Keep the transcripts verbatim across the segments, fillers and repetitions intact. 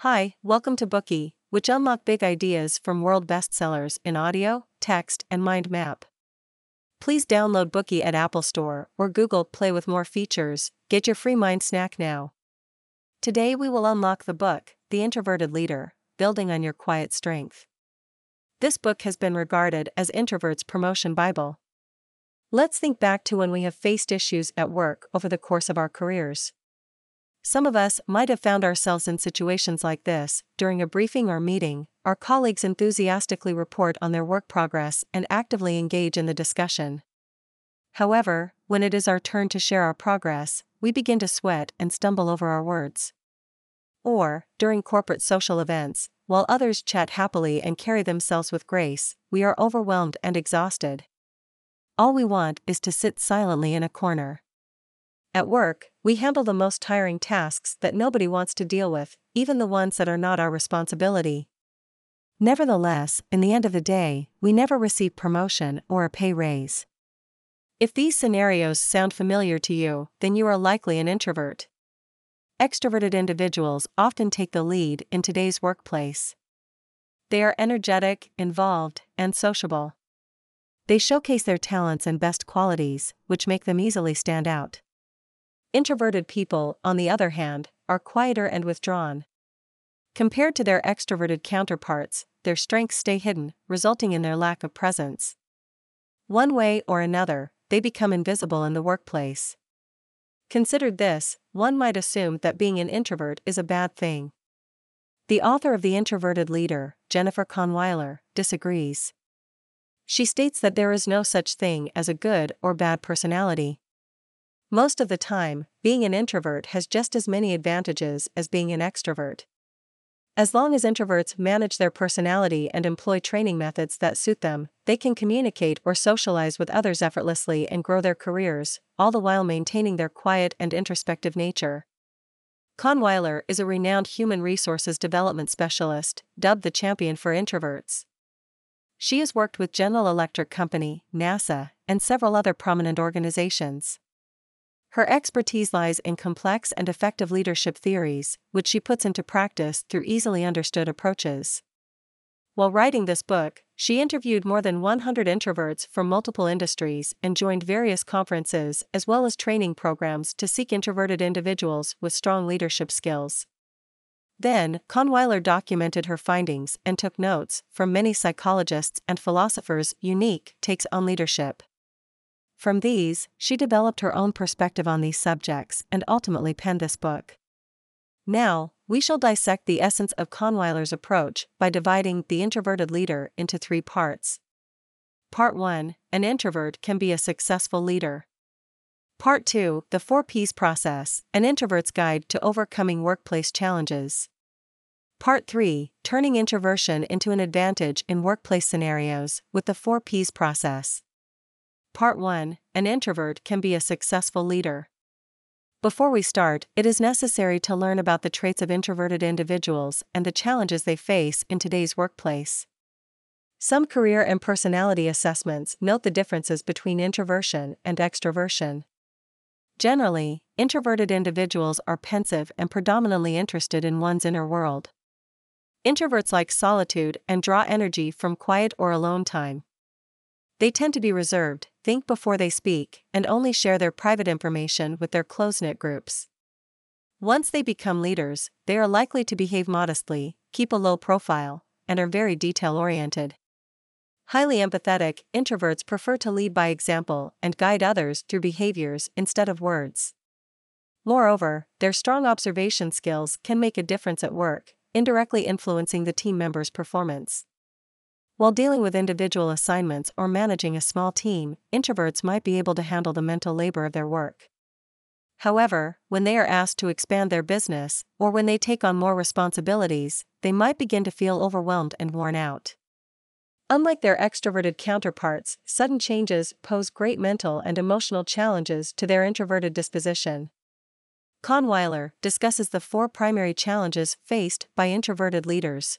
Hi, welcome to Bookey, which unlock big ideas from world bestsellers in audio, text, and mind map. Please download Bookey at Apple Store or Google Play with more features. Get your free mind snack now. Today we will unlock the book, The Introverted Leader, Building on Your Quiet Strength. This book has been regarded as introverts' promotion Bible. Let's think back to when we have faced issues at work over the course of our careers. Some of us might have found ourselves in situations like this. During a briefing or meeting, our colleagues enthusiastically report on their work progress and actively engage in the discussion. However, when it is our turn to share our progress, we begin to sweat and stumble over our words. Or, during corporate social events, while others chat happily and carry themselves with grace, we are overwhelmed and exhausted. All we want is to sit silently in a corner. At work, we handle the most tiring tasks that nobody wants to deal with, even the ones that are not our responsibility. Nevertheless, in the end of the day, we never receive promotion or a pay raise. If these scenarios sound familiar to you, then you are likely an introvert. Extroverted individuals often take the lead in today's workplace. They are energetic, involved, and sociable. They showcase their talents and best qualities, which make them easily stand out. Introverted people, on the other hand, are quieter and withdrawn. Compared to their extroverted counterparts, their strengths stay hidden, resulting in their lack of presence. One way or another, they become invisible in the workplace. Considered this, one might assume that being an introvert is a bad thing. The author of The Introverted Leader, Jennifer Kahnweiler, disagrees. She states that there is no such thing as a good or bad personality. Most of the time, being an introvert has just as many advantages as being an extrovert. As long as introverts manage their personality and employ training methods that suit them, they can communicate or socialize with others effortlessly and grow their careers, all the while maintaining their quiet and introspective nature. Kahnweiler is a renowned human resources development specialist, dubbed the champion for introverts. She has worked with General Electric Company, NASA, and several other prominent organizations. Her expertise lies in complex and effective leadership theories, which she puts into practice through easily understood approaches. While writing this book, she interviewed more than one hundred introverts from multiple industries and joined various conferences as well as training programs to seek introverted individuals with strong leadership skills. Then, Kahnweiler documented her findings and took notes from many psychologists and philosophers' unique takes on leadership. From these, she developed her own perspective on these subjects and ultimately penned this book. Now, we shall dissect the essence of Kahnweiler's approach by dividing The Introverted Leader into three parts. Part one, An introvert can be a successful leader. Part two, The Four P's Process, An Introvert's Guide to Overcoming Workplace Challenges. Part three, Turning Introversion into an Advantage in Workplace Scenarios with the Four P's Process. Part one, An introvert can be a successful leader. Before we start, it is necessary to learn about the traits of introverted individuals and the challenges they face in today's workplace. Some career and personality assessments note the differences between introversion and extroversion. Generally, introverted individuals are pensive and predominantly interested in one's inner world. Introverts like solitude and draw energy from quiet or alone time. They tend to be reserved, think before they speak, and only share their private information with their close-knit groups. Once they become leaders, they are likely to behave modestly, keep a low profile, and are very detail-oriented. Highly empathetic, introverts prefer to lead by example and guide others through behaviors instead of words. Moreover, their strong observation skills can make a difference at work, indirectly influencing the team members' performance. While dealing with individual assignments or managing a small team, introverts might be able to handle the mental labor of their work. However, when they are asked to expand their business, or when they take on more responsibilities, they might begin to feel overwhelmed and worn out. Unlike their extroverted counterparts, sudden changes pose great mental and emotional challenges to their introverted disposition. Kahnweiler discusses the four primary challenges faced by introverted leaders.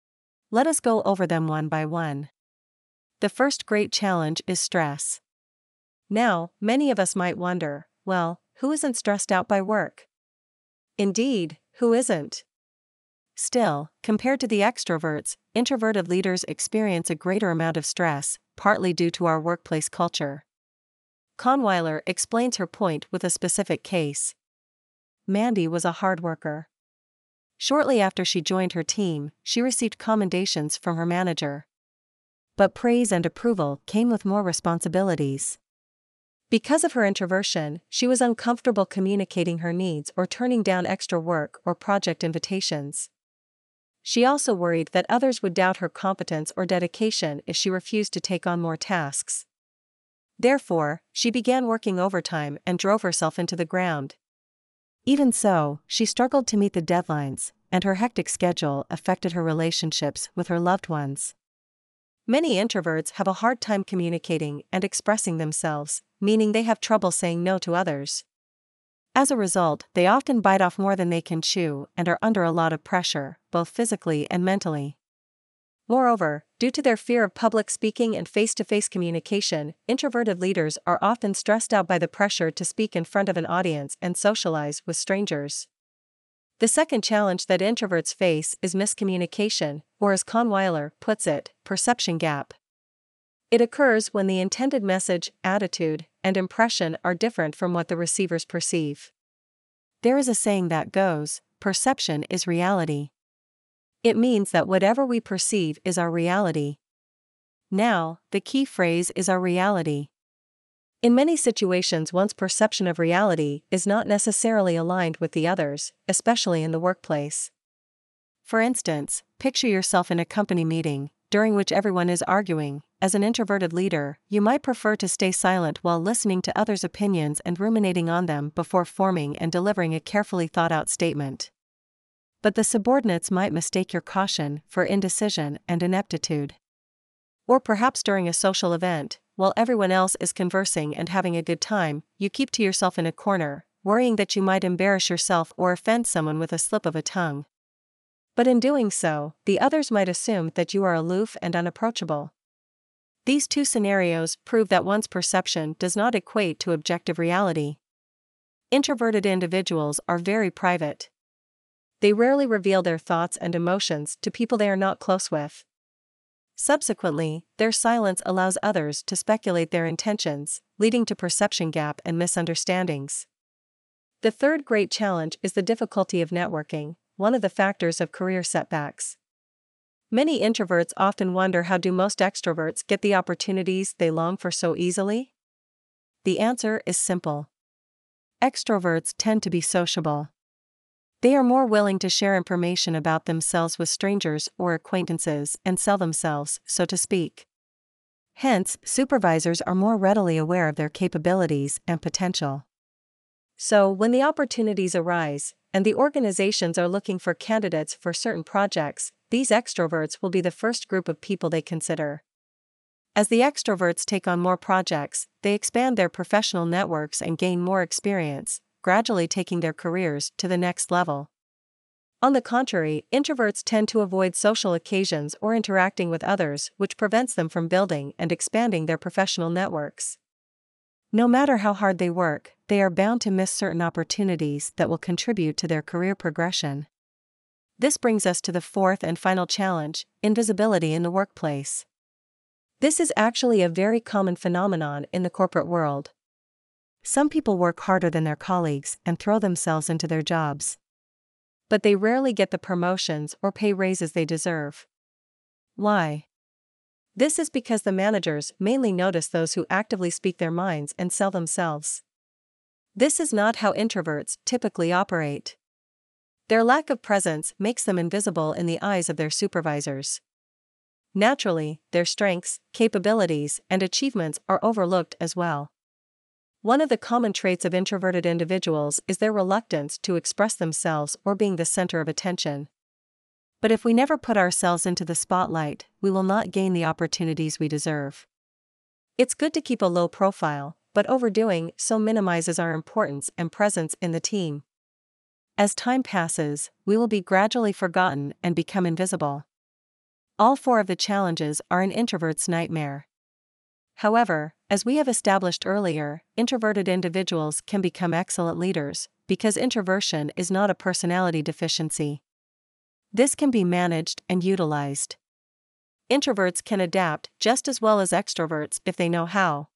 Let us go over them one by one. The first great challenge is stress. Now, many of us might wonder, well, who isn't stressed out by work? Indeed, who isn't? Still, compared to the extroverts, introverted leaders experience a greater amount of stress, partly due to our workplace culture. Kahnweiler explains her point with a specific case. Mandy was a hard worker. Shortly after she joined her team, she received commendations from her manager. But praise and approval came with more responsibilities. Because of her introversion, she was uncomfortable communicating her needs or turning down extra work or project invitations. She also worried that others would doubt her competence or dedication if she refused to take on more tasks. Therefore, she began working overtime and drove herself into the ground. Even so, she struggled to meet the deadlines, and her hectic schedule affected her relationships with her loved ones. Many introverts have a hard time communicating and expressing themselves, meaning they have trouble saying no to others. As a result, they often bite off more than they can chew and are under a lot of pressure, both physically and mentally. Moreover, due to their fear of public speaking and face-to-face communication, introverted leaders are often stressed out by the pressure to speak in front of an audience and socialize with strangers. The second challenge that introverts face is miscommunication, or as Kahnweiler puts it, perception gap. It occurs when the intended message, attitude, and impression are different from what the receivers perceive. There is a saying that goes, "Perception is reality." It means that whatever we perceive is our reality. Now, the key phrase is our reality. In many situations, one's perception of reality is not necessarily aligned with the others, especially in the workplace. For instance, picture yourself in a company meeting, during which everyone is arguing. As an introverted leader, you might prefer to stay silent while listening to others' opinions and ruminating on them before forming and delivering a carefully thought-out statement. But the subordinates might mistake your caution for indecision and ineptitude. Or perhaps during a social event, while everyone else is conversing and having a good time, you keep to yourself in a corner, worrying that you might embarrass yourself or offend someone with a slip of a tongue. But in doing so, the others might assume that you are aloof and unapproachable. These two scenarios prove that one's perception does not equate to objective reality. Introverted individuals are very private. They rarely reveal their thoughts and emotions to people they are not close with. Subsequently, their silence allows others to speculate their intentions, leading to perception gap and misunderstandings. The third great challenge is the difficulty of networking, one of the factors of career setbacks. Many introverts often wonder, how do most extroverts get the opportunities they long for so easily? The answer is simple. Extroverts tend to be sociable. They are more willing to share information about themselves with strangers or acquaintances and sell themselves, so to speak. Hence, supervisors are more readily aware of their capabilities and potential. So, when the opportunities arise, and the organizations are looking for candidates for certain projects, these extroverts will be the first group of people they consider. As the extroverts take on more projects, they expand their professional networks and gain more experience, gradually taking their careers to the next level. On the contrary, introverts tend to avoid social occasions or interacting with others, which prevents them from building and expanding their professional networks. No matter how hard they work, they are bound to miss certain opportunities that will contribute to their career progression. This brings us to the fourth and final challenge, invisibility in the workplace. This is actually a very common phenomenon in the corporate world. Some people work harder than their colleagues and throw themselves into their jobs. But they rarely get the promotions or pay raises they deserve. Why? This is because the managers mainly notice those who actively speak their minds and sell themselves. This is not how introverts typically operate. Their lack of presence makes them invisible in the eyes of their supervisors. Naturally, their strengths, capabilities, and achievements are overlooked as well. One of the common traits of introverted individuals is their reluctance to express themselves or being the center of attention. But if we never put ourselves into the spotlight, we will not gain the opportunities we deserve. It's good to keep a low profile, but overdoing so minimizes our importance and presence in the team. As time passes, we will be gradually forgotten and become invisible. All four of the challenges are an introvert's nightmare. However, as we have established earlier, introverted individuals can become excellent leaders, because introversion is not a personality deficiency. This can be managed and utilized. Introverts can adapt just as well as extroverts if they know how.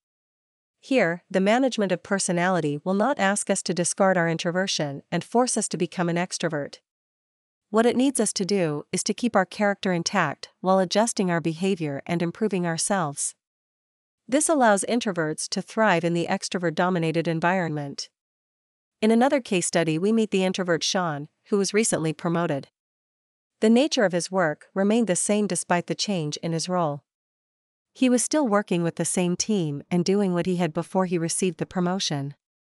Here, the management of personality will not ask us to discard our introversion and force us to become an extrovert. What it needs us to do is to keep our character intact while adjusting our behavior and improving ourselves. This allows introverts to thrive in the extrovert-dominated environment. In another case study, we meet the introvert Sean, who was recently promoted. The nature of his work remained the same despite the change in his role. He was still working with the same team and doing what he had before he received the promotion.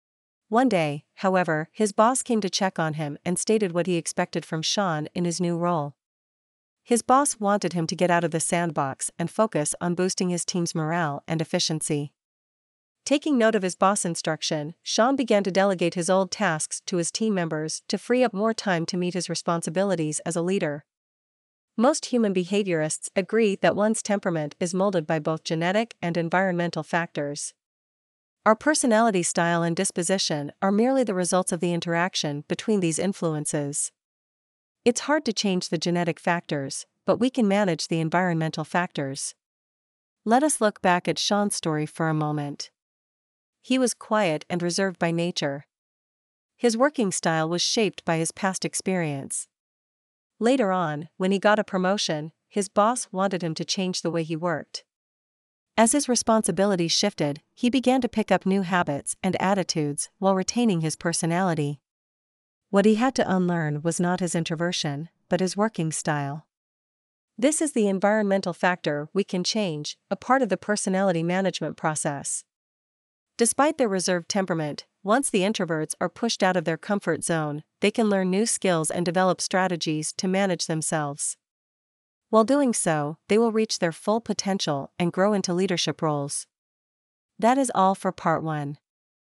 One day, however, his boss came to check on him and stated what he expected from Sean in his new role. His boss wanted him to get out of the sandbox and focus on boosting his team's morale and efficiency. Taking note of his boss' instruction, Sean began to delegate his old tasks to his team members to free up more time to meet his responsibilities as a leader. Most human behaviorists agree that one's temperament is molded by both genetic and environmental factors. Our personality style and disposition are merely the results of the interaction between these influences. It's hard to change the genetic factors, but we can manage the environmental factors. Let us look back at Sean's story for a moment. He was quiet and reserved by nature. His working style was shaped by his past experience. Later on, when he got a promotion, his boss wanted him to change the way he worked. As his responsibilities shifted, he began to pick up new habits and attitudes while retaining his personality. What he had to unlearn was not his introversion, but his working style. This is the environmental factor we can change, a part of the personality management process. Despite their reserved temperament, once the introverts are pushed out of their comfort zone, they can learn new skills and develop strategies to manage themselves. While doing so, they will reach their full potential and grow into leadership roles. That is all for part one.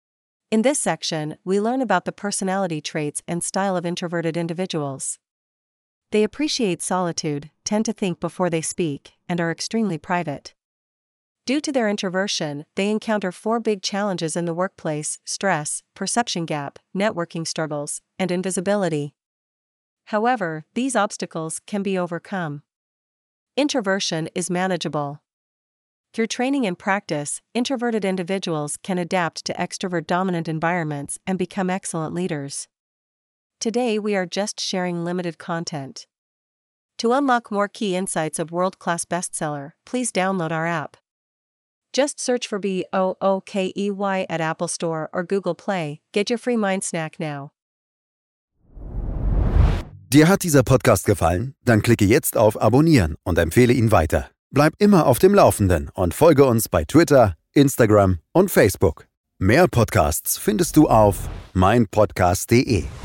In this section, we learn about the personality traits and style of introverted individuals. They appreciate solitude, tend to think before they speak, and are extremely private. Due to their introversion, they encounter four big challenges in the workplace: stress, perception gap, networking struggles, and invisibility. However, these obstacles can be overcome. Introversion is manageable. Through training and practice, introverted individuals can adapt to extrovert-dominant environments and become excellent leaders. Today we are just sharing limited content. To unlock more key insights of world-class bestseller, please download our app. Just search for B O O K E Y at Apple Store or Google Play. Get your free mind snack now. Dir hat dieser Podcast gefallen? Dann klicke jetzt auf Abonnieren und empfehle ihn weiter. Bleib immer auf dem Laufenden und folge uns bei Twitter, Instagram und Facebook. Mehr Podcasts findest du auf mein podcast punkt de.